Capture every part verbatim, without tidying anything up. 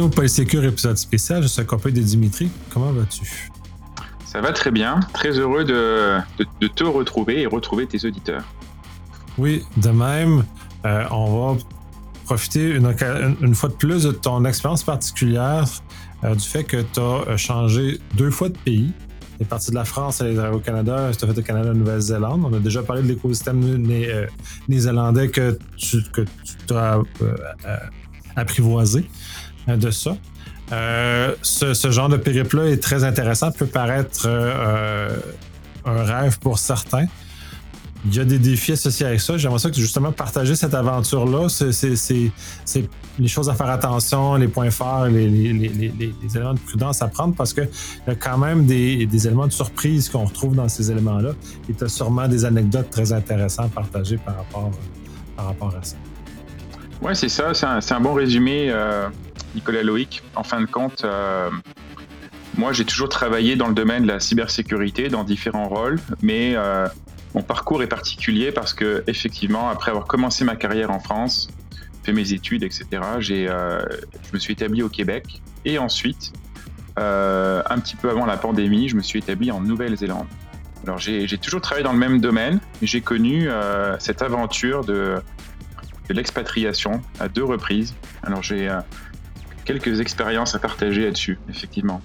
Bienvenue au Polysécure épisode spécial. Je suis accompagné de Dimitri. Comment vas-tu? Ça va très bien. Très heureux de, de, de te retrouver et retrouver tes auditeurs. Oui, de même, euh, on va profiter une, une fois de plus de ton expérience particulière, euh, du fait que tu as changé deux fois de pays. Tu es parti de la France à aller au Canada, tu as fait le Canada et Nouvelle-Zélande. On a déjà parlé de l'écosystème né, euh, néerlandais que tu, que tu as euh, euh, apprivoisé euh, de ça. Euh, ce, ce genre de périple-là est très intéressant, peut paraître euh, un rêve pour certains. Il y a des défis associés avec ça. J'aimerais ça que justement partager cette aventure-là. C'est, c'est, c'est, c'est les choses à faire attention, les points forts, les, les, les, les, les éléments de prudence à prendre parce qu'il y a quand même des, des éléments de surprise qu'on retrouve dans ces éléments-là. Et tu as sûrement des anecdotes très intéressantes à partager par rapport, par rapport à ça. Oui, c'est ça. C'est un, c'est un bon résumé, euh, Nicolas Loïc. En fin de compte, euh, moi, j'ai toujours travaillé dans le domaine de la cybersécurité, dans différents rôles, mais euh, mon parcours est particulier parce que, effectivement, après avoir commencé ma carrière en France, fait mes études, et cetera, j'ai, euh, je me suis établi au Québec. Et ensuite, euh, un petit peu avant la pandémie, je me suis établi en Nouvelle-Zélande. Alors, j'ai, j'ai toujours travaillé dans le même domaine, mais j'ai connu euh, cette aventure de, de l'expatriation à deux reprises. Alors, j'ai euh, quelques expériences à partager là-dessus, effectivement.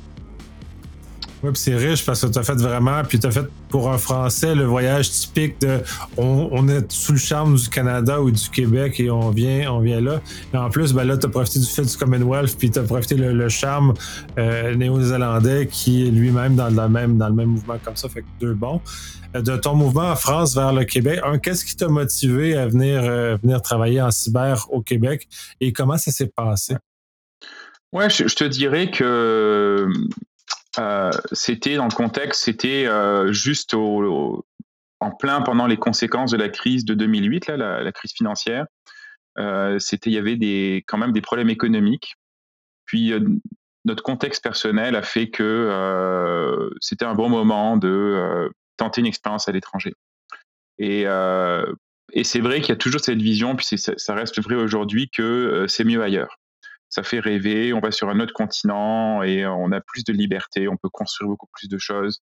Oui, puis c'est riche parce que tu as fait vraiment, puis tu as fait pour un Français le voyage typique de on, on est sous le charme du Canada ou du Québec et on vient, on vient là. Et en plus, ben là, tu as profité du fait du Commonwealth, puis tu as profité le, le charme euh, néo-zélandais qui est lui-même dans le même, dans le même mouvement comme ça, fait que deux bons. De ton mouvement en France vers le Québec, un, qu'est-ce qui t'a motivé à venir, euh, venir travailler en cyber au Québec et comment ça s'est passé? Ouais, je, je te dirais que Euh, c'était dans le contexte, c'était euh, juste au, au, en plein pendant les conséquences de la crise de deux mille huit, là, la, la crise financière. Euh, c'était, il y avait des, quand même des problèmes économiques. Puis euh, notre contexte personnel a fait que euh, c'était un bon moment de euh, tenter une expérience à l'étranger. Et, euh, et c'est vrai qu'il y a toujours cette vision, puis c'est, ça reste vrai aujourd'hui, que euh, c'est mieux ailleurs. Ça fait rêver, on va sur un autre continent et on a plus de liberté, on peut construire beaucoup plus de choses.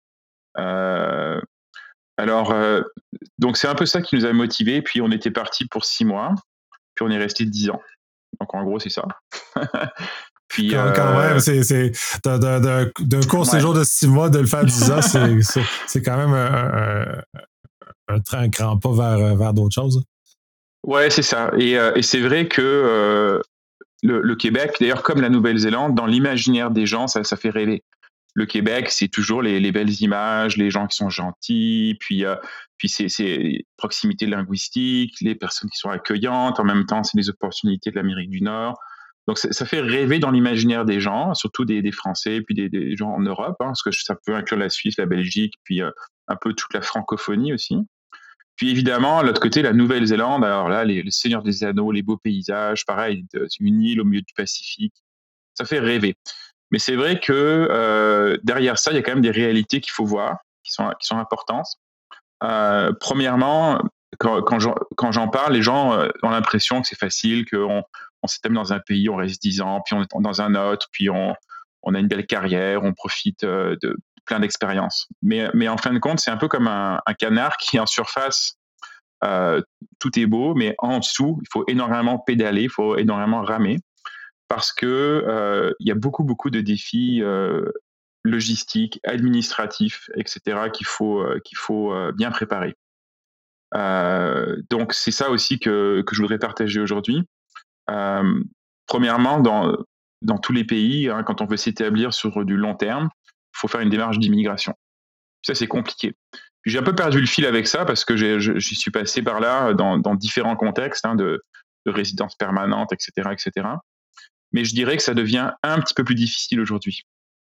Euh, alors, euh, donc c'est un peu ça qui nous a motivés. Puis on était parti pour six mois, puis on est resté dix ans. Donc en gros, c'est ça. Puis, quand, quand même, euh, c'est, c'est d'un, d'un, d'un court ouais. séjour de six mois, de le faire dix ans, c'est, c'est, c'est quand même un, un, un, un grand pas vers, vers d'autres choses. Ouais, c'est ça. Et, euh, et c'est vrai que euh, le, le Québec, d'ailleurs, comme la Nouvelle-Zélande, dans l'imaginaire des gens, ça, ça fait rêver. Le Québec, c'est toujours les, les belles images, les gens qui sont gentils, puis, euh, puis c'est, c'est proximité linguistique, les personnes qui sont accueillantes, en même temps, c'est les opportunités de l'Amérique du Nord. Donc ça fait rêver dans l'imaginaire des gens, surtout des, des Français, puis des, des gens en Europe, hein, parce que ça peut inclure la Suisse, la Belgique, puis euh, un peu toute la francophonie aussi. Puis évidemment, de l'autre côté, la Nouvelle-Zélande, alors là, les, les Seigneurs des Anneaux, les beaux paysages, pareil, c'est une île au milieu du Pacifique, ça fait rêver. Mais c'est vrai que euh, derrière ça, il y a quand même des réalités qu'il faut voir, qui sont, qui sont importantes. Euh, premièrement, quand, quand, j'en, quand j'en parle, les gens euh, ont l'impression que c'est facile, qu'on on s'établit dans un pays, on reste dix ans, puis on est dans un autre, puis on, on a une belle carrière, on profite euh, de plein d'expériences. Mais, mais en fin de compte, c'est un peu comme un, un canard qui, en surface, euh, tout est beau, mais en dessous, il faut énormément pédaler, il faut énormément ramer, parce que euh, il y a beaucoup, beaucoup de défis euh, logistiques, administratifs, et cetera, qu'il faut, euh, qu'il faut euh, bien préparer. Euh, donc, c'est ça aussi que, que je voudrais partager aujourd'hui. Euh, premièrement, dans, dans tous les pays, hein, quand on veut s'établir sur du long terme, il faut faire une démarche d'immigration. Ça, c'est compliqué. Puis j'ai un peu perdu le fil avec ça parce que j'ai, j'y suis passé par là dans, dans différents contextes hein, de, de résidence permanente, et cetera, et cetera. Mais je dirais que ça devient un petit peu plus difficile aujourd'hui.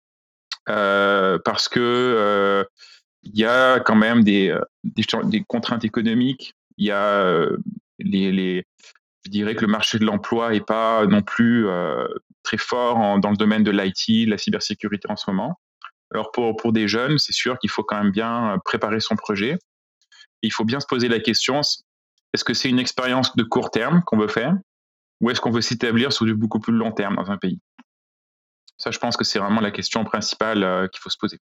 Euh, parce que euh, il y a quand même des, des, des contraintes économiques, il y a euh, les, les, je dirais que le marché de l'emploi est pas non plus euh, très fort en, dans le domaine de l'I T, de la cybersécurité en ce moment. Alors pour, pour des jeunes, c'est sûr qu'il faut quand même bien préparer son projet. Et il faut bien se poser la question, est-ce que c'est une expérience de court terme qu'on veut faire ou est-ce qu'on veut s'établir sur du beaucoup plus long terme dans un pays? Ça, je pense que c'est vraiment la question principale euh, qu'il faut se poser.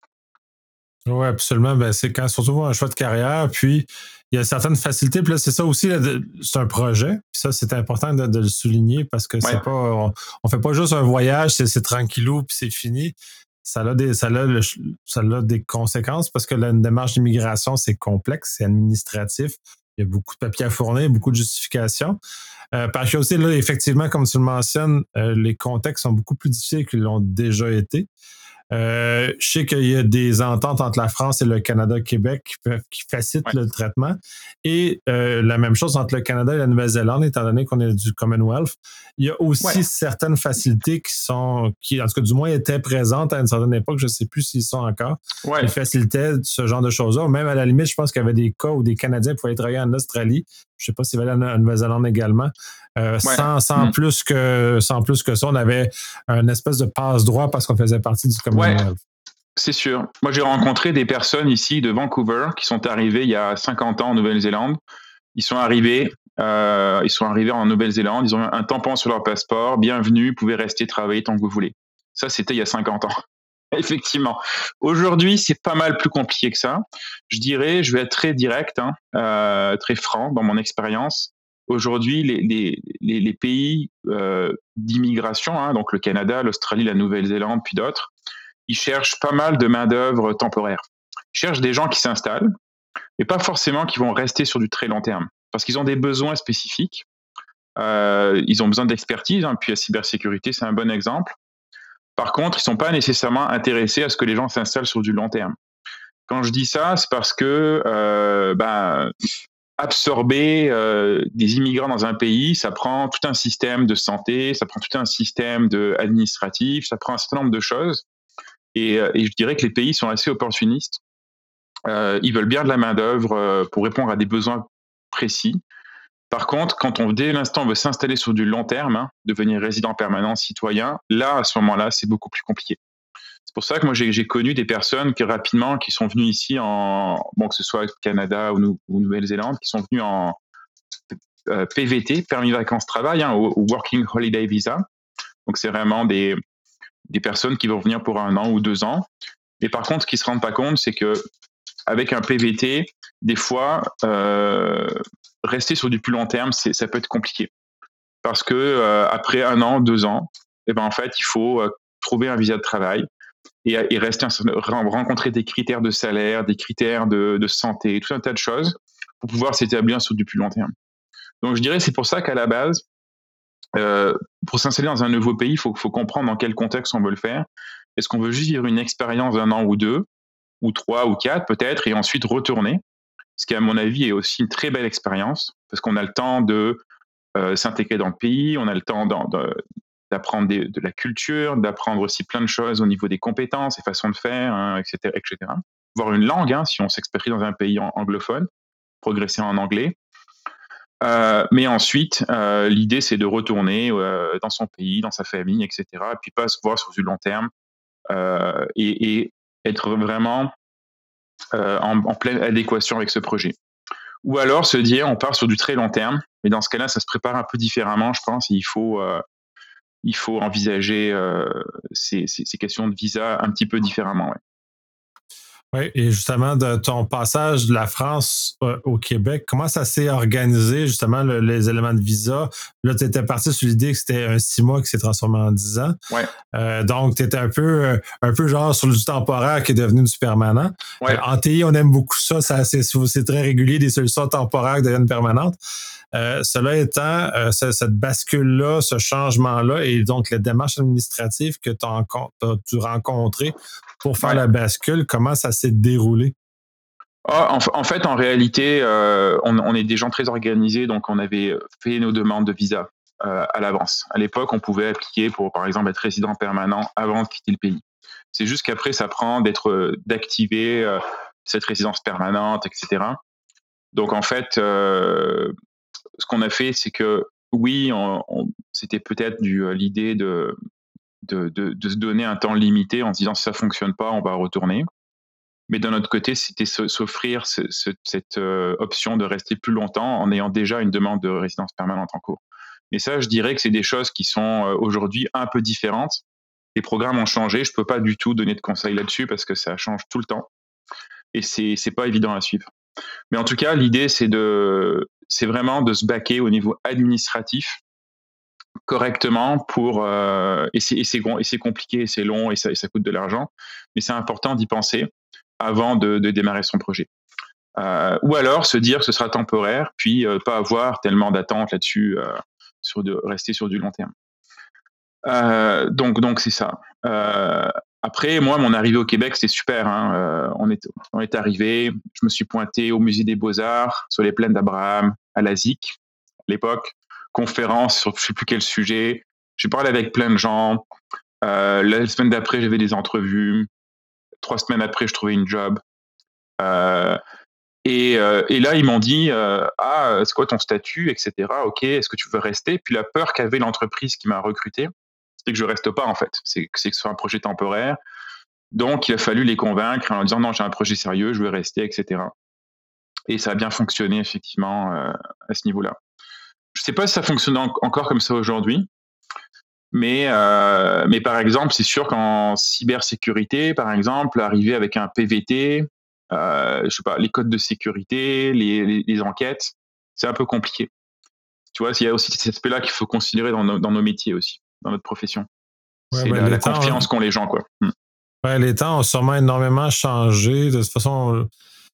Oui, absolument. Ben, c'est quand surtout un choix de carrière, puis il y a certaines facilités. Puis là, c'est ça aussi, là, de- c'est un projet. Puis ça, c'est important de, de le souligner parce que Ouais, c'est pas. On, on fait pas juste un voyage, c'est, c'est tranquillou, puis c'est fini. Ça a des, ça a le- ça a des conséquences parce que la une démarche d'immigration, c'est complexe, c'est administratif. Il y a beaucoup de papiers à fournir, beaucoup de justifications. Euh, parce que aussi, là, effectivement, comme tu le mentionnes, euh, les contextes sont beaucoup plus difficiles qu'ils l'ont déjà été. Euh, je sais qu'il y a des ententes entre la France et le Canada-Québec qui, peuvent, qui facilitent ouais, le traitement. Et euh, la même chose entre le Canada et la Nouvelle-Zélande, étant donné qu'on est du Commonwealth. Il y a ouais, aussi certaines facilités qui sont, qui en tout cas du moins étaient présentes à une certaine époque, je ne sais plus s'ils sont encore, ouais, qui facilitaient ce genre de choses-là. Même à la limite, je pense qu'il y avait des cas où des Canadiens pouvaient travailler en Australie. Je ne sais pas s'il y avait en Nouvelle-Zélande également. Euh, ouais. sans, sans, Mm. plus que, sans plus que ça, on avait un espèce de passe-droit parce qu'on faisait partie du Ouais, Commonwealth. c'est sûr. Moi, j'ai rencontré des personnes ici de Vancouver qui sont arrivées il y a cinquante ans en Nouvelle-Zélande. Ils sont arrivés, euh, ils sont arrivés en Nouvelle-Zélande, ils ont un tampon sur leur passeport, bienvenue, vous pouvez rester travailler tant que vous voulez. Ça, c'était il y a cinquante ans. Effectivement. Aujourd'hui, c'est pas mal plus compliqué que ça. Je dirais, je vais être très direct, hein, euh, très franc dans mon expérience. Aujourd'hui, les, les, les, les pays euh, d'immigration, hein, donc le Canada, l'Australie, la Nouvelle-Zélande, puis d'autres, ils cherchent pas mal de main-d'œuvre temporaire. Ils cherchent des gens qui s'installent, mais pas forcément qui vont rester sur du très long terme, parce qu'ils ont des besoins spécifiques. Euh, ils ont besoin d'expertise, hein, puis la cybersécurité, c'est un bon exemple. Par contre, ils sont pas nécessairement intéressés à ce que les gens s'installent sur du long terme. Quand je dis ça, c'est parce que euh, ben, absorber euh, des immigrants dans un pays, ça prend tout un système de santé, ça prend tout un système de administratif, ça prend un certain nombre de choses. Et, euh, et je dirais que les pays sont assez opportunistes. Euh, ils veulent bien de la main-d'œuvre euh, pour répondre à des besoins précis. Par contre, quand on, dès l'instant, on veut s'installer sur du long terme, hein, devenir résident permanent, citoyen, là, à ce moment-là, c'est beaucoup plus compliqué. C'est pour ça que moi, j'ai, j'ai connu des personnes qui rapidement, qui sont venues ici en, bon, que ce soit Canada ou, ou Nouvelle-Zélande, qui sont venues en euh, P V T, permis vacances-travail, hein, ou, ou Working Holiday Visa. Donc, c'est vraiment des, des personnes qui vont venir pour un an ou deux ans. Mais par contre, ce qu'ils se rendent pas compte, c'est que avec un P V T, des fois, euh, rester sur du plus long terme, c'est, ça peut être compliqué. Parce que euh, après un an, deux ans, eh ben, en fait, il faut euh, trouver un visa de travail et, et rester rencontrer des critères de salaire, des critères de, de santé, tout un tas de choses pour pouvoir s'établir sur du plus long terme. Donc, je dirais c'est pour ça qu'à la base, euh, pour s'installer dans un nouveau pays, il faut, faut comprendre dans quel contexte on veut le faire. Est-ce qu'on veut juste vivre une expérience d'un an ou deux, ou trois ou quatre peut-être, et ensuite retourner, ce qui à mon avis est aussi une très belle expérience, parce qu'on a le temps de euh, s'intégrer dans le pays, on a le temps de, de, d'apprendre des, de la culture, d'apprendre aussi plein de choses au niveau des compétences et façons de faire, hein, et cetera, et cetera. Voir une langue, hein, si on s'expatrie dans un pays anglophone, progresser en anglais. Euh, mais ensuite, euh, l'idée, c'est de retourner euh, dans son pays, dans sa famille, et cetera, et puis pas se voir sur du long terme euh, et, et être vraiment euh, en, en pleine adéquation avec ce projet. Ou alors se dire, on part sur du très long terme, mais dans ce cas-là, ça se prépare un peu différemment, je pense. Il faut, euh, il faut envisager euh, ces, ces, ces questions de visa un petit peu différemment. Ouais. Oui, et justement, de ton passage de la France euh, au Québec, comment ça s'est organisé, justement, le- les éléments de visa? Là, tu étais parti sur l'idée que c'était un six mois qui s'est transformé en dix ans. Ouais, Euh, donc, tu étais un peu, euh, un peu genre sur du temporaire qui est devenu du permanent. Euh, ouais. en T I, on aime beaucoup ça. ça c'est, c'est très régulier, des solutions temporaires qui deviennent permanentes. Euh, cela étant, euh, ce- cette bascule-là, ce changement-là, et donc les démarches administratives que tu as dû rencontrer pour faire Ouais. la bascule, comment ça s'est déroulé? Ah, en, en fait, en réalité, euh, on, on est des gens très organisés, donc on avait fait nos demandes de visa euh, à l'avance. À l'époque, on pouvait appliquer pour, par exemple, être résident permanent avant de quitter le pays. C'est juste qu'après, ça prend d'être, d'activer euh, cette résidence permanente, et cetera. Donc, en fait, euh, ce qu'on a fait, c'est que oui, on, on, c'était peut-être du, euh, l'idée de, de, de, de se donner un temps limité en se disant si ça fonctionne pas, on va retourner. Mais d'un autre côté, c'était s'offrir ce, ce, cette euh, option de rester plus longtemps en ayant déjà une demande de résidence permanente en cours. Et ça, je dirais que c'est des choses qui sont euh, aujourd'hui un peu différentes les programmes ont changé. Je peux pas du tout donner de conseils là-dessus parce que ça change tout le temps et c'est c'est pas évident à suivre. Mais en tout cas, l'idée c'est de c'est vraiment de se baquer au niveau administratif correctement pour euh, et c'est et c'est et c'est compliqué, et c'est long et ça, et ça coûte de l'argent, mais c'est important d'y penser avant de, de démarrer son projet. Euh, ou alors se dire que ce sera temporaire, puis euh, pas avoir tellement d'attentes là-dessus, euh, sur de rester sur du long terme. Euh, donc donc c'est ça. Euh, après, moi, mon arrivée au Québec, c'était super. Hein. Euh, on est on est arrivé, je me suis pointé au Musée des Beaux-Arts, sur les plaines d'Abraham, à la Z I C, à l'époque, conférence sur je sais plus quel sujet. J'ai parlé avec plein de gens. Euh, la semaine d'après, j'avais des entrevues. Trois semaines après, je trouvais une job. Euh, et, euh, et là, ils m'ont dit euh, ah, c'est quoi ton statut, et cetera. Ok, est-ce que tu veux rester? Puis la peur qu'avait l'entreprise qui m'a recruté, c'était que je reste pas en fait. C'est, c'est que ce soit un projet temporaire. Donc, il a fallu les convaincre en leur disant non, j'ai un projet sérieux, je veux rester, et cetera. Et ça a bien fonctionné effectivement euh, à ce niveau-là. Je sais pas si ça fonctionne en- encore comme ça aujourd'hui, mais euh, mais par exemple, c'est sûr qu'en cybersécurité, par exemple, arriver avec un P V T, euh, je sais pas, les codes de sécurité, les, les, les enquêtes, c'est un peu compliqué. Tu vois, il y a aussi cet aspect-là qu'il faut considérer dans nos, dans nos métiers aussi, dans notre profession. Ouais, C'est ben, la, les la temps, hein. confiance qu'ont les gens, quoi. Hmm. Ouais, les temps ont sûrement énormément changé. De toute façon,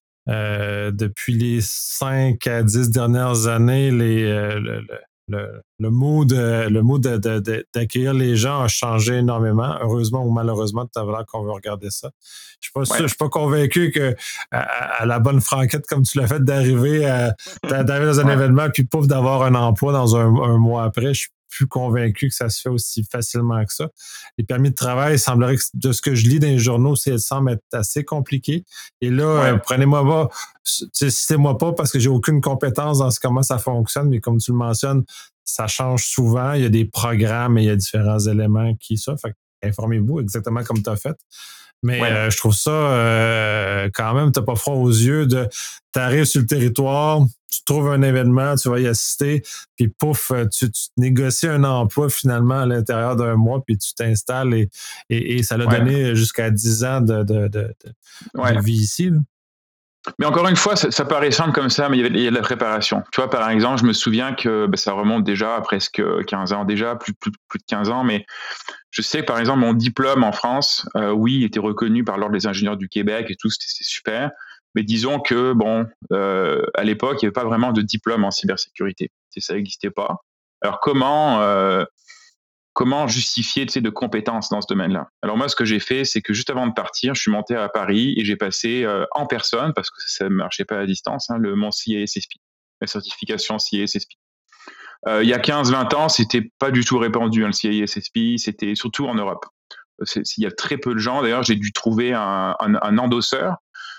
euh, depuis les cinq à dix dernières années, les, euh, le, le, le, le mood, euh, le mood de, de, de, d'accueillir les gens a changé énormément. Heureusement ou malheureusement, tout à l'heure qu'on veut regarder ça. Je ne suis, ouais. suis pas convaincu que à, à la bonne franquette, comme tu l'as fait, d'arriver, à, d'arriver dans un ouais. événement puis pouf, d'avoir un emploi dans un, un mois après, je suis plus convaincu que ça se fait aussi facilement que ça. Les permis de travail, il semblerait que de ce que je lis dans les journaux, ça semble être assez compliqué. Et là, ouais. euh, prenez-moi pas, citez-moi pas parce que j'ai aucune compétence dans ce, comment ça fonctionne, mais comme tu le mentionnes, ça change souvent. Il y a des programmes et il y a différents éléments qui ça. Fait informez-vous exactement comme tu as fait. Mais ouais. euh, je trouve ça euh, quand même, t'as pas froid aux yeux de t'arrives sur le territoire, tu trouves un événement, tu vas y assister, puis pouf, tu, tu négocies un emploi finalement à l'intérieur d'un mois, puis tu t'installes et, et, et ça l'a ouais. donné jusqu'à dix ans de, de, de, de, ouais. de vie ici. Là. Mais encore une fois, ça, ça paraît simple comme ça, mais il y, avait, il y a de la préparation. Tu vois, par exemple, je me souviens que ben, ça remonte déjà à presque quinze ans déjà, plus, plus, plus de quinze ans, mais je sais que par exemple, mon diplôme en France, euh, oui, il était reconnu par l'Ordre des ingénieurs du Québec et tout, c'était, c'était super. Mais disons que, bon, euh, à l'époque, il n'y avait pas vraiment de diplôme en cybersécurité. Ça n'existait pas. Alors, comment, euh, comment justifier, tu sais, de compétences dans ce domaine-là? Alors, moi, ce que j'ai fait, c'est que juste avant de partir, je suis monté à Paris et j'ai passé euh, en personne, parce que ça ne marchait pas à distance, hein, le, mon C I A S S P, la certification C I A S S P. Euh, il y a quinze vingt ans, c'était pas du tout répandu, hein, le C I A S S P, c'était surtout en Europe. C'est, il y a très peu de gens. D'ailleurs, j'ai dû trouver un, un, un endosseur.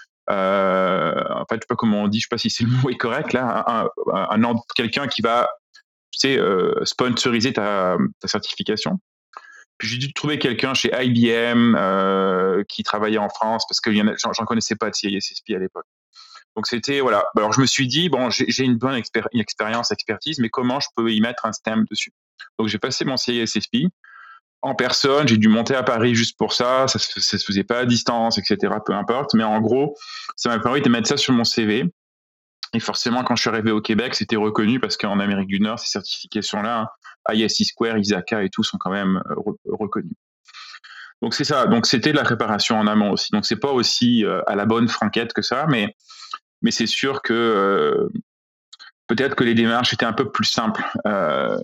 Euh, en fait, je sais pas comment on dit, je sais pas si c'est le mot est correct là, un, un, un quelqu'un qui va, tu sais, euh, sponsoriser ta, ta certification. Puis j'ai dû trouver quelqu'un chez I B M euh, qui travaillait en France parce que y en a, j'en, j'en connaissais pas de C I A S S P à l'époque. Donc c'était voilà. Alors je me suis dit bon, j'ai, j'ai une bonne expéri- une expérience, expertise, mais comment je peux y mettre un stamp dessus? Donc j'ai passé mon C I A S S P en personne. J'ai dû monter à Paris juste pour ça. Ça se, ça se faisait pas à distance, et cetera. Peu importe. Mais en gros, ça m'a permis de mettre ça sur mon C V. Et forcément, quand je suis arrivé au Québec, c'était reconnu parce qu'en Amérique du Nord, ces certifications-là, hein, I S I Square, ISACA et tout sont quand même re- reconnus. Donc c'est ça. Donc c'était de la préparation en amont aussi. Donc c'est pas aussi euh, à la bonne franquette que ça, mais mais c'est sûr que euh, peut-être que les démarches étaient un peu plus simples euh,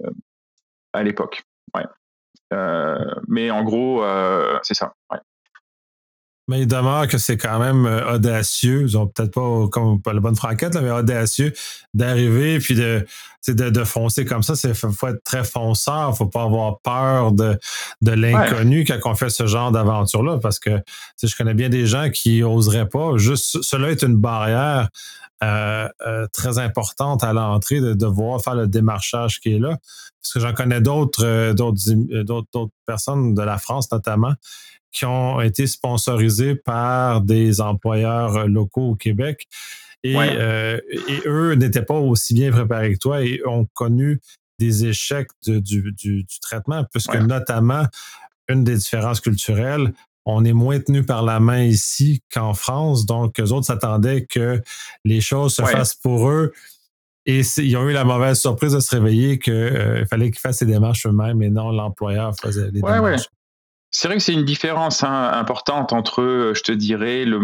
à l'époque. Ouais. Euh, mais en gros, euh, c'est ça. Ouais. Mais il demeure que c'est quand même audacieux, ils ont peut-être pas comme pas la bonne franquette, là, mais audacieux d'arriver puis de, de, de foncer comme ça. Il faut être très fonceur, il ne faut pas avoir peur de, de l'inconnu ouais. quand on fait ce genre d'aventure-là, parce que je connais bien des gens qui n'oseraient pas. Juste, cela est une barrière euh, euh, très importante à l'entrée de devoir faire le démarchage qui est là. Parce que j'en connais d'autres, euh, d'autres, d'autres, d'autres personnes de la France notamment, qui ont été sponsorisés par des employeurs locaux au Québec. Et, ouais. euh, et eux n'étaient pas aussi bien préparés que toi et ont connu des échecs de, du, du, du traitement, puisque ouais. notamment, une des différences culturelles. On est moins tenu par la main ici qu'en France, donc eux autres s'attendaient que les choses se Ouais. fassent pour eux. Et ils ont eu la mauvaise surprise de se réveiller qu'il euh, fallait qu'ils fassent les démarches eux-mêmes et non l'employeur faisait les ouais, démarches. Ouais. C'est vrai que c'est une différence hein, importante entre, je te dirais, le,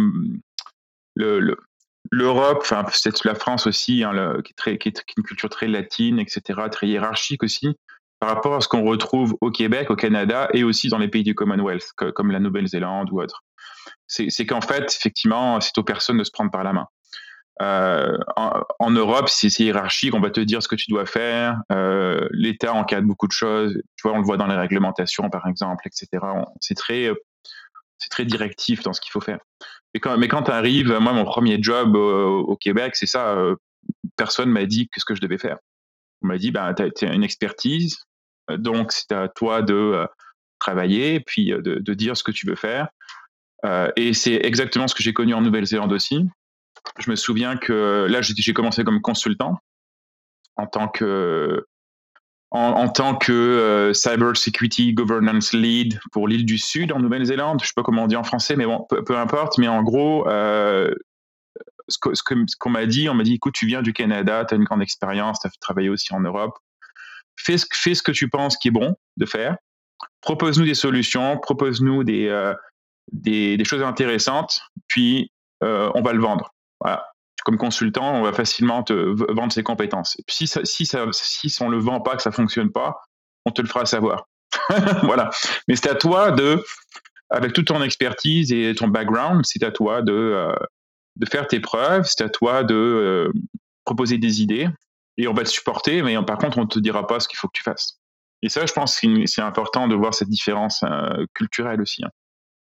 le, le l'Europe, enfin peut-être la France aussi, hein, le, qui, est très, qui est une culture très latine, et cetera, très hiérarchique aussi, par rapport à ce qu'on retrouve au Québec, au Canada et aussi dans les pays du Commonwealth, comme la Nouvelle-Zélande ou autre. C'est, c'est qu'en fait, effectivement, c'est aux personnes de se prendre par la main. Euh, en, en Europe, c'est, c'est hiérarchique, on va te dire ce que tu dois faire. Euh, L'État encadre beaucoup de choses. Tu vois, on le voit dans les réglementations, par exemple, et cetera. On, c'est très, c'est très directif dans ce qu'il faut faire. Mais quand, mais quand tu arrives, moi, mon premier job au, au Québec, c'est ça. Euh, personne m'a dit ce que je devais faire. On m'a dit, ben, tu as une expertise, donc c'est à toi de euh, travailler, puis euh, de, de dire ce que tu veux faire. Euh, et c'est exactement ce que j'ai connu en Nouvelle-Zélande aussi. Je me souviens que là, j'ai, j'ai commencé comme consultant en tant que, en, en tant que euh, Cyber Security Governance Lead pour l'île du Sud en Nouvelle-Zélande. Je sais pas comment on dit en français, mais bon, peu, peu importe. Mais en gros, euh, ce, que, ce, que, ce qu'on m'a dit, on m'a dit, écoute, tu viens du Canada, tu as une grande expérience, tu as travaillé aussi en Europe. Fais ce, fais ce que tu penses qui est bon de faire. Propose-nous des solutions, propose-nous des, euh, des, des choses intéressantes, puis euh, on va le vendre. Voilà. Comme consultant, on va facilement te vendre ses compétences. Et puis si, ça, si, ça, si on le vend pas, que ça fonctionne pas, on te le fera savoir. Voilà. Mais c'est à toi de, avec toute ton expertise et ton background, c'est à toi de, euh, de faire tes preuves, c'est à toi de euh, proposer des idées, et on va te supporter, mais par contre, on ne te dira pas ce qu'il faut que tu fasses. Et ça, je pense que c'est important de voir cette différence euh, culturelle aussi. Hein.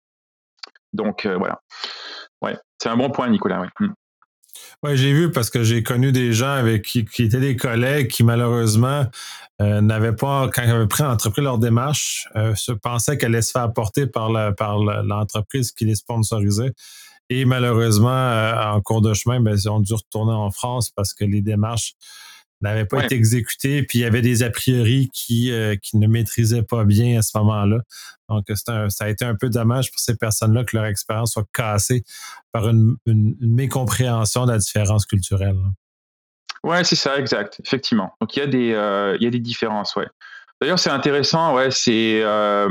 Donc, euh, voilà. Ouais, c'est un bon point, Nicolas. Ouais. Mmh. Oui, j'ai vu parce que j'ai connu des gens avec qui, qui étaient des collègues qui malheureusement euh, n'avaient pas, quand ils avaient pris entrepris leur démarche, euh, se pensaient qu'elle allait se faire apporter par, la, par la, l'entreprise qui les sponsorisait. Et malheureusement, euh, en cours de chemin, ben, ils ont dû retourner en France parce que les démarches n'avaient pas Ouais. été exécutées. Puis il y avait des a priori qui, euh, qui ne maîtrisaient pas bien à ce moment-là. Donc, c'est un, ça a été un peu dommage pour ces personnes-là que leur expérience soit cassée par une, une, une mécompréhension de la différence culturelle. Ouais, c'est ça, exact, effectivement. Donc il y a des, euh, il y a des différences, ouais. D'ailleurs, c'est intéressant, ouais, c'est, euh,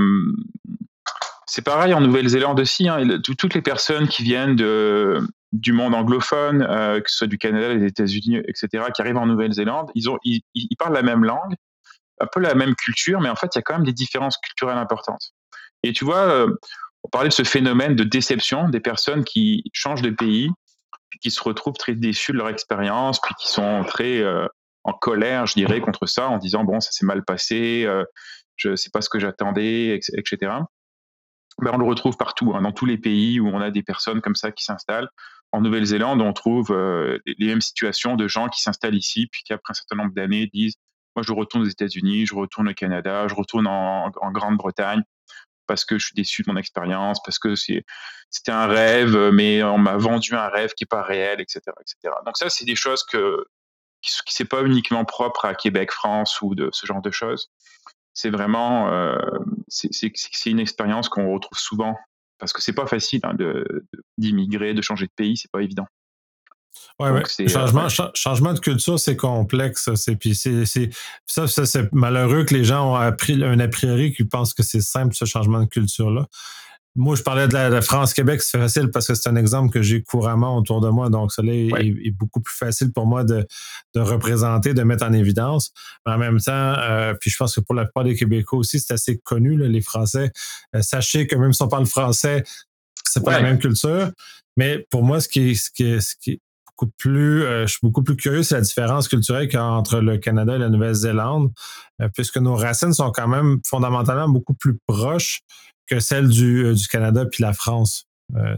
c'est pareil en Nouvelle-Zélande aussi. Hein, toutes les personnes qui viennent de, du monde anglophone, euh, que ce soit du Canada, des États-Unis, et cetera, qui arrivent en Nouvelle-Zélande, ils, ont, ils, ils parlent la même langue, un peu la même culture, mais en fait, il y a quand même des différences culturelles importantes. Et tu vois, euh, on parlait de ce phénomène de déception des personnes qui changent de pays, puis qui se retrouvent très déçus de leur expérience, puis qui sont très euh, en colère, je dirais, contre ça, en disant, bon, ça s'est mal passé, euh, je ne sais pas ce que j'attendais, et cetera. Ben, on le retrouve partout, hein, dans tous les pays où on a des personnes comme ça qui s'installent. En Nouvelle-Zélande, on trouve euh, les mêmes situations de gens qui s'installent ici, puis qui, après un certain nombre d'années, disent « Moi, je retourne aux États-Unis, je retourne au Canada, je retourne en, en Grande-Bretagne parce que je suis déçu de mon expérience, parce que c'est, c'était un rêve, mais on m'a vendu un rêve qui n'est pas réel, et cetera, et cetera » Donc ça, c'est des choses que, qui ne sont pas uniquement propres à Québec, France ou de ce genre de choses. C'est vraiment euh, c'est, c'est, c'est une expérience qu'on retrouve souvent parce que c'est pas facile hein, de, de, d'immigrer, de changer de pays, c'est pas évident. Ouais, Donc, ouais. c'est, Changement, euh, ouais. cha- changement de culture, c'est complexe. C'est, puis c'est, c'est, ça, ça, c'est malheureux que les gens ont appris un a priori qui pensent que c'est simple, ce changement de culture-là. Moi, je parlais de la, de France-Québec, c'est facile parce que c'est un exemple que j'ai couramment autour de moi. Donc, cela est, Ouais. est, est beaucoup plus facile pour moi de, de représenter, de mettre en évidence. Mais en même temps, euh, puis je pense que pour la plupart des Québécois aussi, c'est assez connu, là, les Français. Euh, sachez que même si on parle français, c'est pas Ouais. la même culture. Mais pour moi, ce qui est, ce qui est, ce qui est beaucoup plus, euh, je suis beaucoup plus curieux, c'est la différence culturelle qu'il y a entre le Canada et la Nouvelle-Zélande, euh, puisque nos racines sont quand même fondamentalement beaucoup plus proches que celle du, euh, du Canada puis la France. Euh,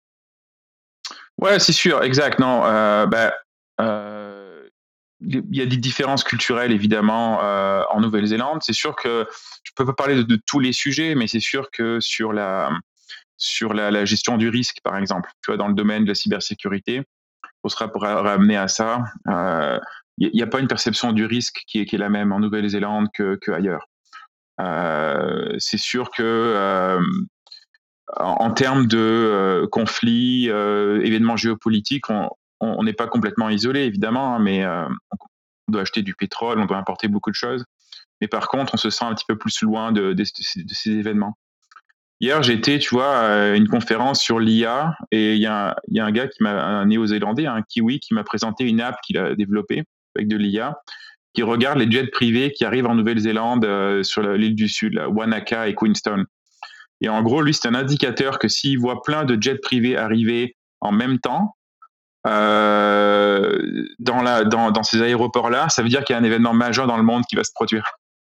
Ouais, c'est sûr, exact. Non, euh, bah, euh, il y a des différences culturelles évidemment euh, en Nouvelle-Zélande. C'est sûr que je peux pas parler de, de tous les sujets, mais c'est sûr que sur la sur la, la gestion du risque, par exemple, tu vois, dans le domaine de la cybersécurité, on sera pour ramener à ça. Il euh, n'y a, a pas une perception du risque qui est, qui est la même en Nouvelle-Zélande que, que ailleurs. Euh, c'est sûr que euh, en, en termes de euh, conflits, euh, événements géopolitiques, on n'est pas complètement isolé, évidemment, hein, mais euh, on doit acheter du pétrole, on doit importer beaucoup de choses. Mais par contre, on se sent un petit peu plus loin de, de, de, de ces événements. Hier, j'étais, tu vois, à une conférence sur l'I A et il y, y a un gars qui m'a, un néo-zélandais, un kiwi, qui m'a présenté une app qu'il a développée avec de l'I A, qui regarde les jets privés qui arrivent en Nouvelle-Zélande euh, sur la, l'île du Sud, là, Wanaka et Queenstown. Et en gros, lui, c'est un indicateur que s'il voit plein de jets privés arriver en même temps, euh, dans, la, dans, dans ces aéroports-là, ça veut dire qu'il y a un événement majeur dans le monde qui va se produire.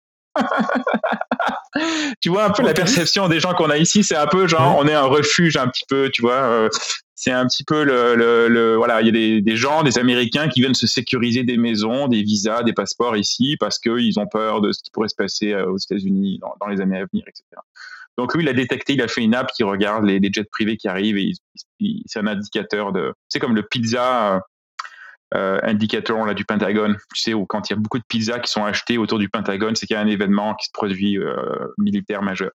Tu vois un peu okay. La perception des gens qu'on a ici, c'est un peu genre, on est un refuge un petit peu, tu vois. Euh, c'est un petit peu le, le, le voilà, il y a des, des gens, des Américains qui viennent se sécuriser des maisons, des visas, des passeports ici parce qu'ils ont peur de ce qui pourrait se passer aux États-Unis dans, dans les années à venir, et cetera. Donc lui, il a détecté, il a fait une app qui regarde les, les jets privés qui arrivent et il, il, c'est un indicateur de, c'est comme le pizza. Euh, indicateur là, du Pentagone, tu sais, où quand il y a beaucoup de pizzas qui sont achetées autour du Pentagone, c'est qu'il y a un événement qui se produit euh, militaire majeur.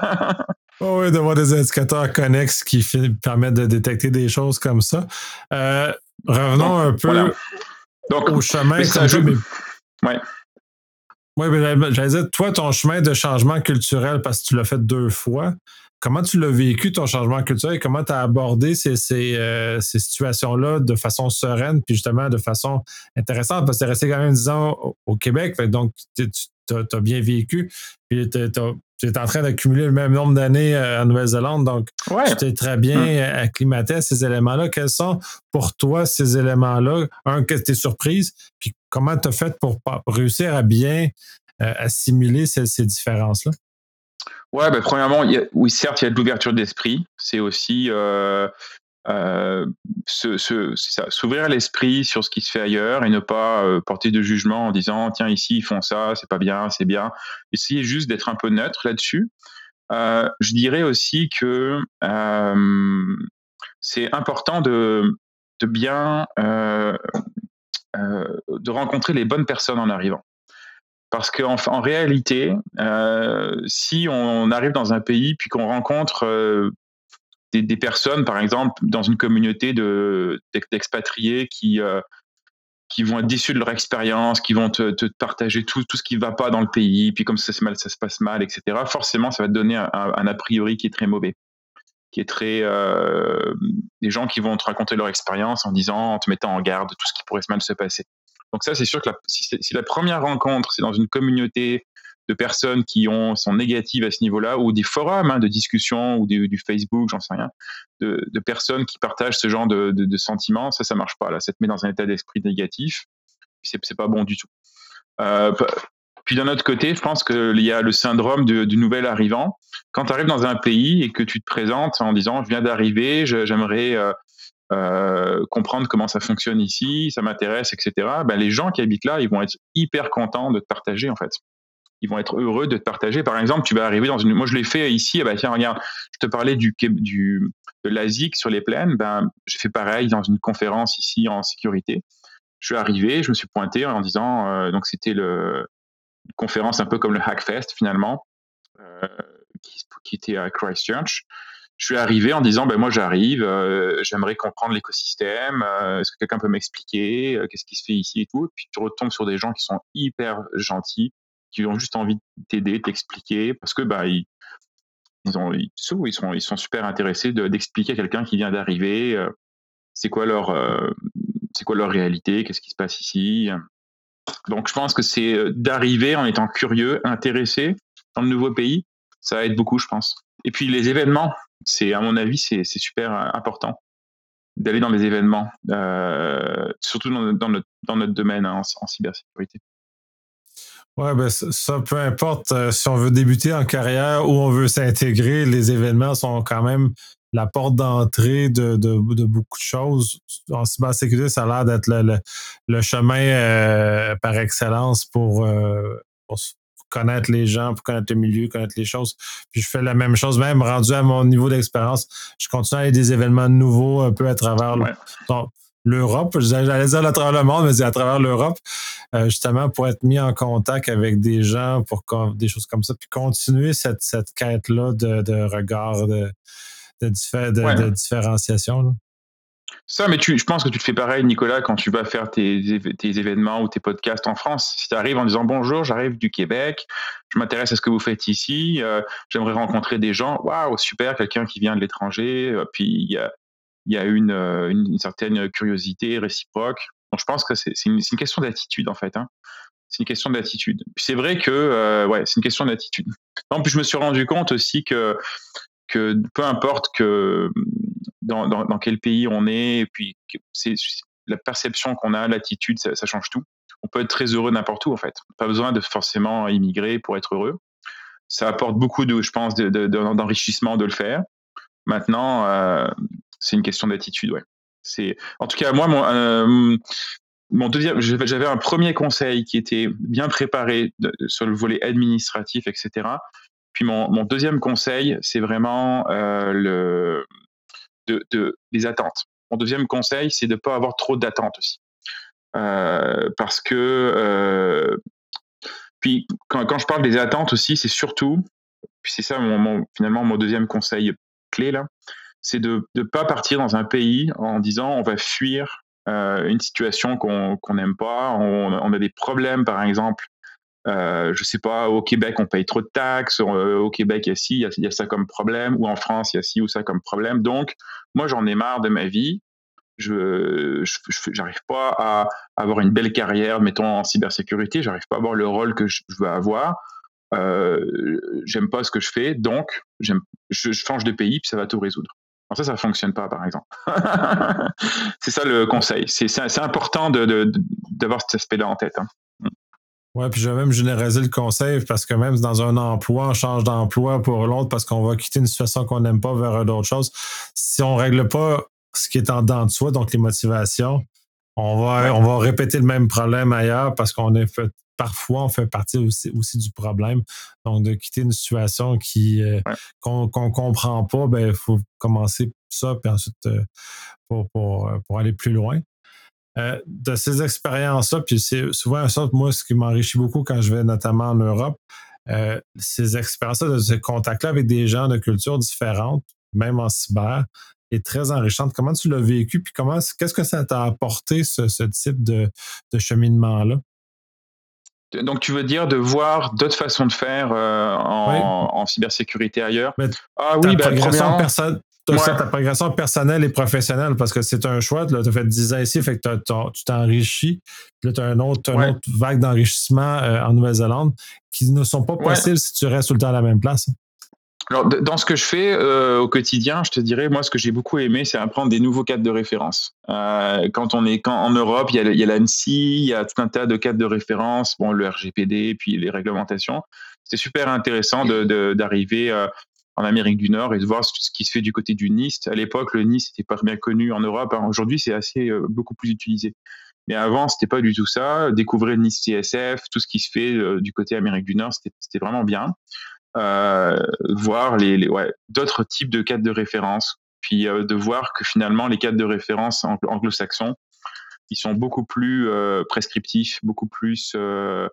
Oh oui, d'avoir des indicateurs connexes qui f- permettent de détecter des choses comme ça. Euh, revenons Donc, un peu voilà. Donc, au chemin. Mais ça, je... mais... Ouais. Oui, mais j'allais dire, toi, ton chemin de changement culturel, parce que tu l'as fait deux fois, comment tu l'as vécu, ton changement culturel, et comment tu as abordé ces, ces, euh, ces situations-là de façon sereine, puis justement de façon intéressante, parce que tu es resté quand même dix ans au, au Québec, donc tu as bien vécu, puis tu es en train d'accumuler le même nombre d'années en Nouvelle-Zélande, donc ouais. Tu t'es très bien mmh. acclimaté à ces éléments-là. Quels sont pour toi ces éléments-là? Un, que tu es surprise, puis comment tu as fait pour, pour réussir à bien euh, assimiler ces, ces différences-là? Ouais, ben, premièrement, il y a, oui, certes, il y a de l'ouverture d'esprit. C'est aussi euh, euh, se, se, c'est ça, s'ouvrir l'esprit sur ce qui se fait ailleurs et ne pas euh, porter de jugement en disant tiens, ici, ils font ça, c'est pas bien, c'est bien. Essayer juste d'être un peu neutre là-dessus. Euh, je dirais aussi que euh, c'est important de, de bien euh, euh, de rencontrer les bonnes personnes en arrivant. Parce qu'en en réalité, euh, si on arrive dans un pays puis qu'on rencontre euh, des, des personnes, par exemple, dans une communauté de, d'expatriés qui, euh, qui vont être déçus de leur expérience, qui vont te, te partager tout, tout ce qui ne va pas dans le pays, puis comme ça se, mal, ça se passe mal, et cetera, forcément, ça va te donner un, un, un a priori qui est très mauvais, qui est très... Euh, des gens qui vont te raconter leur expérience en disant, en te mettant en garde de tout ce qui pourrait mal se passer. Donc ça, c'est sûr que la, si, si la première rencontre, c'est dans une communauté de personnes qui ont, sont négatives à ce niveau-là, ou des forums hein, de discussion, ou du, du Facebook, j'en sais rien, de, de personnes qui partagent ce genre de, de, de sentiments, ça, ça marche pas. Là, ça te met dans un état d'esprit négatif, c'est, c'est pas bon du tout. Euh, puis d'un autre côté, je pense qu'il y a le syndrome de, du nouvel arrivant. Quand tu arrives dans un pays et que tu te présentes en disant « je viens d'arriver, je, j'aimerais... Euh, Euh, comprendre comment ça fonctionne ici, ça m'intéresse, et cetera. Ben, les gens qui habitent là, ils vont être hyper contents de te partager, en fait. Ils vont être heureux de te partager. Par exemple, tu vas arriver dans une... Moi, je l'ai fait ici. Ben, tiens, regarde, je te parlais du, du, de l'A S I C sur les plaines. Ben, j'ai fait pareil dans une conférence ici en sécurité. Je suis arrivé, je me suis pointé en disant... Euh, donc, c'était le, une conférence un peu comme le Hackfest, finalement, euh, qui, qui était à Christchurch. Je suis arrivé en disant, ben moi j'arrive, euh, j'aimerais comprendre l'écosystème, euh, est-ce que quelqu'un peut m'expliquer, euh, qu'est-ce qui se fait ici et tout. Et puis tu retombes sur des gens qui sont hyper gentils, qui ont juste envie de t'aider, t'expliquer, parce que bah ils, ils ont ils sont ils sont, ils sont super intéressés de, d'expliquer à quelqu'un qui vient d'arriver, euh, c'est quoi leur euh, c'est quoi leur réalité, qu'est-ce qui se passe ici. Donc je pense que c'est d'arriver en étant curieux, intéressé dans le nouveau pays, ça aide beaucoup, je pense. Et puis les événements, c'est à mon avis, c'est, c'est super important d'aller dans les événements, euh, surtout dans, dans, notre, dans notre domaine hein, en, en cybersécurité. Ouais, ben ça, peu importe euh, si on veut débuter en carrière ou on veut s'intégrer, les événements sont quand même la porte d'entrée de, de, de beaucoup de choses. En cybersécurité, ça a l'air d'être le, le, le chemin euh, par excellence pour, euh, pour connaître les gens, pour connaître le milieu, connaître les choses. Puis je fais la même chose, même rendu à mon niveau d'expérience. Je continue à aller à des événements nouveaux un peu à travers. Ouais. Donc, l'Europe, j'allais dire à travers le monde, mais c'est à travers l'Europe, euh, justement pour être mis en contact avec des gens, pour des choses comme ça, puis continuer cette, cette quête-là de, de regard, de, de, diffé- de, Ouais. de différenciation. Là. Ça, mais tu, je pense que tu te fais pareil, Nicolas, quand tu vas faire tes, tes événements ou tes podcasts en France. Si tu arrives en disant bonjour, j'arrive du Québec, je m'intéresse à ce que vous faites ici, euh, j'aimerais rencontrer des gens. Waouh, super, quelqu'un qui vient de l'étranger. Euh, puis il y a, y a une, euh, une, une certaine curiosité réciproque. Donc je pense que c'est, c'est, une, c'est une question d'attitude en fait. Hein. C'est une question d'attitude. Puis c'est vrai que euh, ouais, c'est une question d'attitude. Non, puis je me suis rendu compte aussi que que peu importe que dans, dans, dans quel pays on est, et puis c'est la perception qu'on a, l'attitude, ça, ça change tout. On peut être très heureux n'importe où en fait. Pas besoin de forcément immigrer pour être heureux. Ça apporte beaucoup de, je pense, de, de, d'enrichissement de le faire. Maintenant, euh, c'est une question d'attitude, ouais. C'est, en tout cas, moi, mon, euh, mon deuxième, j'avais un premier conseil qui était bien préparé de, sur le volet administratif, et cetera. Puis mon, mon deuxième conseil, c'est vraiment euh, le, de, de, les attentes. Mon deuxième conseil, c'est de ne pas avoir trop d'attentes aussi. Euh, parce que, euh, puis quand, quand je parle des attentes aussi, c'est surtout, puis c'est ça mon, mon, finalement mon deuxième conseil clé là, c'est de ne pas partir dans un pays en disant on va fuir euh, une situation qu'on qu'on n'aime pas, on, on a des problèmes par exemple. Euh, je sais pas, au Québec, on paye trop de taxes. Euh, au Québec, il y a ci, il y a, il y a ça comme problème. Ou en France, il y a ci ou ça comme problème. Donc, moi, j'en ai marre de ma vie. Je, je, je j'arrive pas à avoir une belle carrière, mettons en cybersécurité. J'arrive pas à avoir le rôle que je, je veux avoir. Euh, j'aime pas ce que je fais, donc j'aime, je, je change de pays, puis ça va tout résoudre. Alors ça, ça fonctionne pas, par exemple. C'est ça le conseil. C'est, c'est, c'est important de, de, de, d'avoir cet aspect-là en tête. Hein. Oui, puis je vais même généraliser le conseil parce que même dans un emploi, on change d'emploi pour l'autre parce qu'on va quitter une situation qu'on n'aime pas vers d'autres choses. Si on ne règle pas ce qui est en dedans de soi, donc les motivations, on va, ouais. on va répéter le même problème ailleurs parce qu'on est fait, parfois on fait partie aussi, aussi du problème. Donc, de quitter une situation qui euh, ouais. qu'on qu'on comprend pas, ben il faut commencer ça, puis ensuite euh, pour, pour, pour aller plus loin. Euh, de ces expériences-là, puis c'est souvent ça, moi, ce qui m'enrichit beaucoup quand je vais notamment en Europe, euh, ces expériences-là, de ce contact-là avec des gens de cultures différentes, même en cyber, est très enrichante. Comment tu l'as vécu, puis comment, qu'est-ce que ça t'a apporté, ce, ce type de, de cheminement-là? Donc, tu veux dire de voir d'autres façons de faire euh, en, oui. en cybersécurité ailleurs? Mais ah oui, ta ben, progression personnelle. Ouais. Ça, ta progression personnelle et professionnelle, parce que c'est un choix. Tu as fait dix ans ici, fait que t'as, t'as, tu t'enrichis. Puis là, tu as une autre, ouais. une autre vague d'enrichissement euh, en Nouvelle-Zélande qui ne sont pas possibles ouais. si tu restes tout le temps à la même place. Alors, dans ce que je fais euh, au quotidien, je te dirais, moi, ce que j'ai beaucoup aimé, c'est apprendre des nouveaux cadres de référence. Euh, quand on est quand, en Europe, il y a, il y a l'ANSSI, il y a tout un tas de cadres de référence, bon, le R G P D, puis les réglementations. C'était super intéressant de, de, d'arriver euh, en Amérique du Nord et de voir ce qui se fait du côté du NIST. À l'époque, le NIST n'était pas bien connu en Europe. Hein. Aujourd'hui, c'est assez euh, beaucoup plus utilisé. Mais avant, c'était pas du tout ça. Découvrir le NIST C S F, tout ce qui se fait euh, du côté Amérique du Nord, c'était, c'était vraiment bien. Euh, voir les, les ouais, d'autres types de cadres de référence, puis euh, de voir que finalement les cadres de référence anglo-saxons, ils sont beaucoup plus euh, prescriptifs, beaucoup plus euh,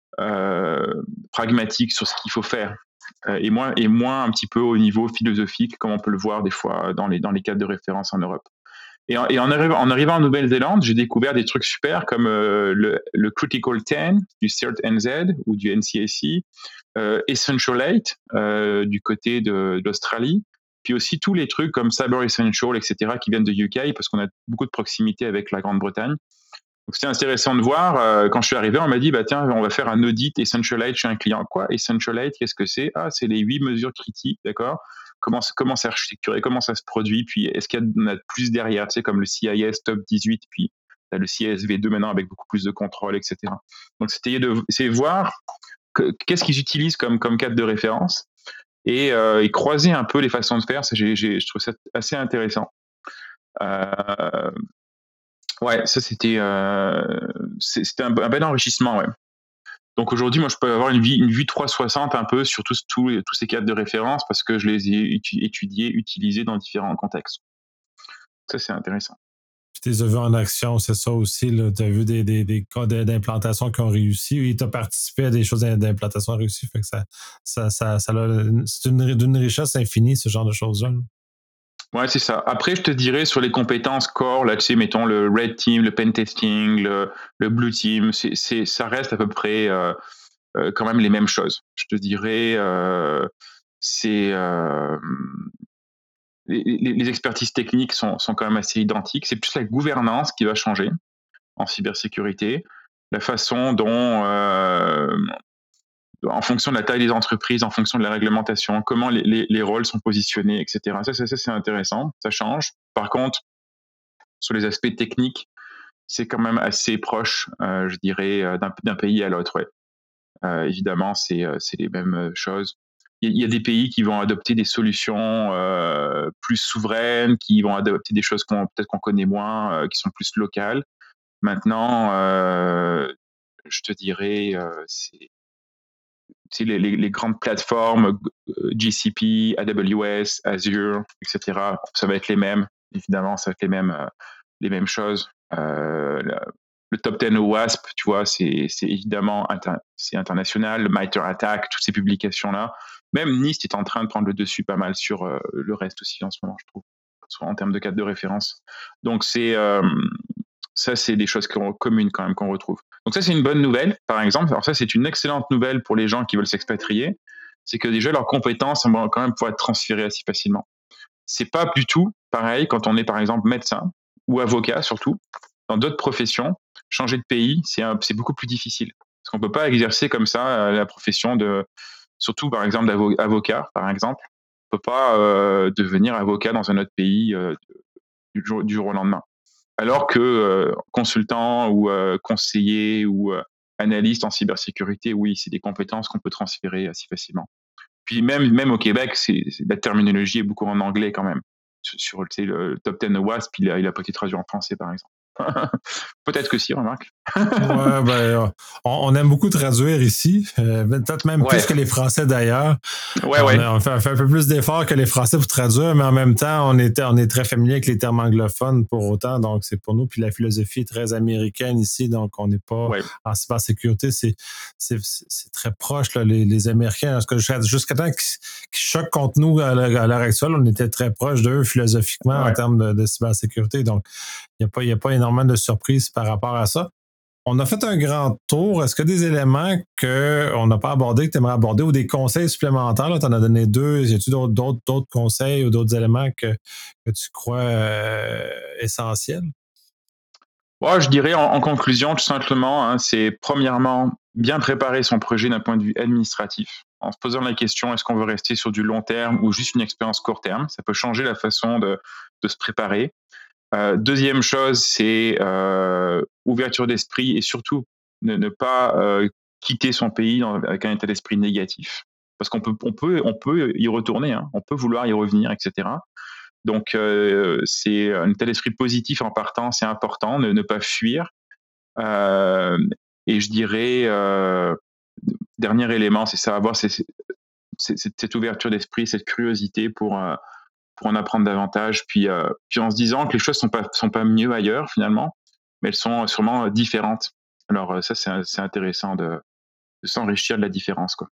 euh, pragmatiques sur ce qu'il faut faire, euh, et moins et moins un petit peu au niveau philosophique comme on peut le voir des fois dans les dans les cadres de référence en Europe. Et en, et en, arrivant, en arrivant en Nouvelle-Zélande, j'ai découvert des trucs super comme euh, le, le Critical dix du CERT-N Z ou du N C A C, euh, Essential huit euh, du côté de, d'Australie, puis aussi tous les trucs comme Cyber Essential, et cetera qui viennent de U K parce qu'on a beaucoup de proximité avec la Grande-Bretagne. Donc c'était intéressant de voir. Euh, quand je suis arrivé, on m'a dit bah tiens, on va faire un audit Essential huit chez un client. Quoi, Essential huit, qu'est-ce que c'est? Ah, c'est les huit mesures critiques, d'accord. Comment, comment c'est architecturé, comment ça se produit, puis est-ce qu'il y a plus derrière, tu sais, comme le C I S Top dix-huit, puis le C I S V deux maintenant avec beaucoup plus de contrôle, et cetera. Donc c'était de, c'est voir que, qu'est-ce qu'ils utilisent comme, comme cadre de référence et, euh, et croiser un peu les façons de faire. Ça, j'ai, j'ai, je trouve ça assez intéressant. Euh, ouais, ça c'était, euh, c'était un, un bel enrichissement, ouais. Donc aujourd'hui, moi, je peux avoir une vue, une vue trois cent soixante un peu sur tous, tous, tous ces cadres de référence parce que je les ai étudiés, utilisés dans différents contextes. Ça, c'est intéressant. Puis tu les as vus en action, c'est ça aussi. Tu as vu des, des, des cas d'implantation qui ont réussi. Et tu as participé à des choses d'implantation réussies. Fait que ça, ça, ça, ça c'est une, d'une richesse infinie, ce genre de choses-là. Ouais, c'est ça. Après, je te dirais sur les compétences core, là, tu sais, mettons le red team, le pen testing, le, le blue team, c'est, c'est, ça reste à peu près euh, euh, quand même les mêmes choses. Je te dirais, euh, c'est euh, les, les, les expertises techniques sont, sont quand même assez identiques. C'est plus la gouvernance qui va changer en cybersécurité, la façon dont euh, en fonction de la taille des entreprises, en fonction de la réglementation, comment les, les, les rôles sont positionnés, et cetera. Ça, ça, ça, c'est intéressant, ça change. Par contre, sur les aspects techniques, c'est quand même assez proche, euh, je dirais, d'un, d'un pays à l'autre. Ouais. Euh, évidemment, c'est, c'est les mêmes choses. Il y a des pays qui vont adopter des solutions euh, plus souveraines, qui vont adopter des choses qu'on, peut-être qu'on connaît moins, euh, qui sont plus locales. Maintenant, euh, je te dirais, euh, c'est Les, les, les grandes plateformes, G C P, A W S, Azure, et cetera, ça va être les mêmes. Évidemment, ça va être les mêmes, euh, les mêmes choses. Euh, le, le top dix au WASP, tu vois, c'est, c'est évidemment inter, c'est international. Le MITRE ATT&CK, toutes ces publications-là. Même NIST est en train de prendre le dessus pas mal sur euh, le reste aussi en ce moment, je trouve, soit en termes de cadre de référence. Donc, c'est... Euh, ça, c'est des choses communes quand même qu'on retrouve. Donc ça, c'est une bonne nouvelle, par exemple. Alors ça, c'est une excellente nouvelle pour les gens qui veulent s'expatrier. C'est que déjà, leurs compétences vont quand même pouvoir être transférées assez facilement. C'est pas du tout pareil quand on est, par exemple, médecin ou avocat, surtout. Dans d'autres professions, changer de pays, c'est, un, c'est beaucoup plus difficile. Parce qu'on peut pas exercer comme ça la profession de... Surtout, par exemple, d'avocat, par exemple. On peut pas euh, devenir avocat dans un autre pays euh, du, jour, du jour au lendemain. Alors que euh, consultant ou euh, conseiller ou euh, analyste en cybersécurité, oui, c'est des compétences qu'on peut transférer assez facilement. Puis même, même au Québec, c'est, c'est, la terminologie est beaucoup en anglais quand même. Sur, sur tu sais, le top dix WASP, il a, il a pas été traduit en français, par exemple. Peut-être que si, remarque. Ouais, ben, on, on aime beaucoup traduire ici, euh, peut-être même ouais. plus que les Français d'ailleurs. Ouais, on, ouais. on, fait, on fait un peu plus d'efforts que les Français pour traduire, mais en même temps, on est, on est très familier avec les termes anglophones pour autant, donc c'est pour nous. Puis la philosophie est très américaine ici, donc on n'est pas ouais. en cybersécurité, c'est, c'est, c'est très proche, là, les, les Américains. Parce que jusqu'à temps qu'ils, qu'ils choquent contre nous à l'heure actuelle, on était très proche d'eux philosophiquement ouais. en termes de, de cybersécurité, donc il n'y a pas, il n'y a pas énormément de surprises par rapport à ça. On a fait un grand tour. Est-ce qu'il y a des éléments qu'on n'a pas abordés, que tu aimerais aborder, ou des conseils supplémentaires? Tu en as donné deux. Y a-t-il d'autres, d'autres, d'autres conseils ou d'autres éléments que, que tu crois euh, essentiels? Ouais, je dirais en, en conclusion, tout simplement, hein, c'est premièrement bien préparer son projet d'un point de vue administratif, en se posant la question, est-ce qu'on veut rester sur du long terme ou juste une expérience court terme? Ça peut changer la façon de, de se préparer. Euh, deuxième chose, c'est euh, ouverture d'esprit et surtout ne, ne pas euh, quitter son pays dans, avec un état d'esprit négatif. Parce qu'on peut, on peut, on peut y retourner, hein, on peut vouloir y revenir, et cetera. Donc, euh, c'est un état d'esprit positif en partant, c'est important, ne, ne pas fuir. Euh, et je dirais, euh, dernier élément, c'est ça, avoir ces, ces, cette ouverture d'esprit, cette curiosité pour... Euh, pour en apprendre davantage, puis, euh, puis en se disant que les choses sont pas, sont pas mieux ailleurs finalement, mais elles sont sûrement différentes. Alors ça, c'est, c'est intéressant de, de s'enrichir de la différence, quoi.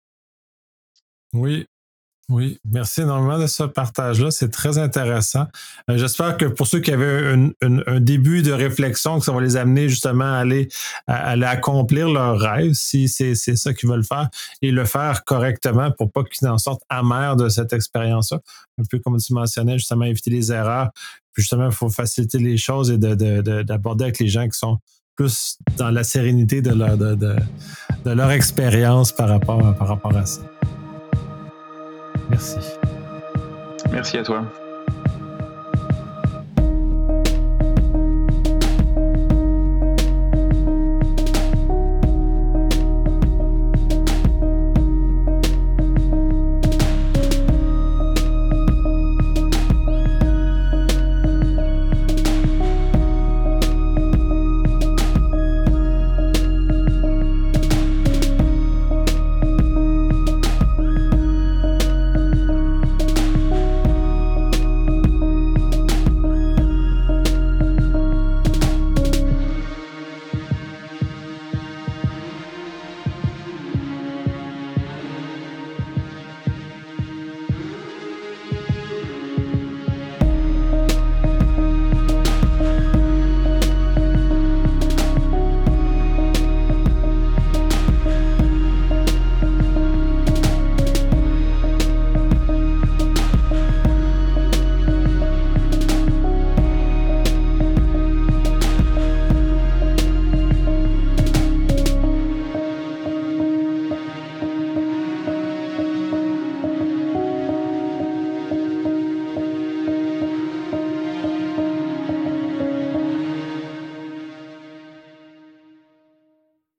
Oui, oui. Merci énormément de ce partage-là. C'est très intéressant. Euh, j'espère que pour ceux qui avaient un, un, un début de réflexion, que ça va les amener justement à aller, à, à aller accomplir leur rêve, si c'est, c'est ça qu'ils veulent faire, et le faire correctement pour pas qu'ils en sortent amers de cette expérience-là. Un peu comme tu mentionnais, justement, éviter les erreurs. Puis justement, il faut faciliter les choses et de, de, de, d'aborder avec les gens qui sont plus dans la sérénité de leur, de, de, de leur expérience par rapport, par rapport à ça. Merci. Merci à toi.